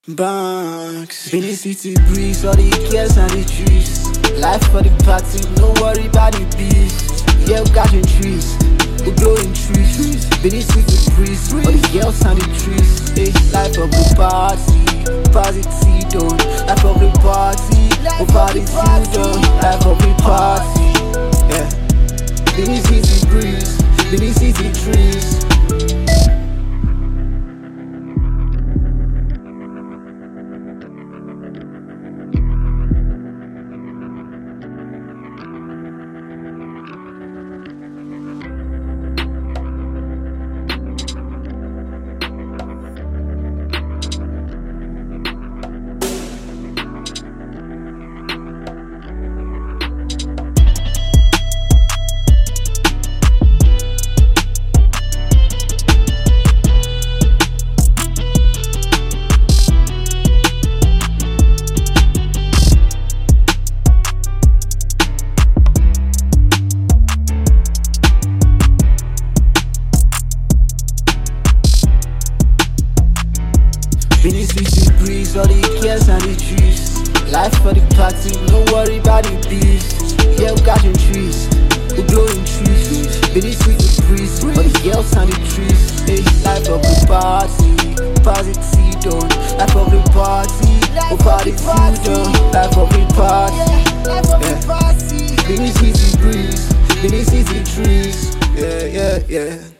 Banks, Benin City breeze, all the girls and the trees. Life for the party, no worry about the bees. Yeah, we got trees, we growing trees. Benin City breeze, all the girls and the trees. Hey, life of the party, party done. Life of the party, we party done. Life of the party, yeah. Benin City breeze, Benin City trees. Benin City breeze, all the girls and the trees. Life for the party, no worry about the bees. Yeah, we got trees, we growing trees. Benin City breeze, all the girls and the trees. Hey, life of the party, party done. Life of the party, we party done. Life of the party, yeah. Benin City breeze, Benin City trees. Yeah, yeah, yeah.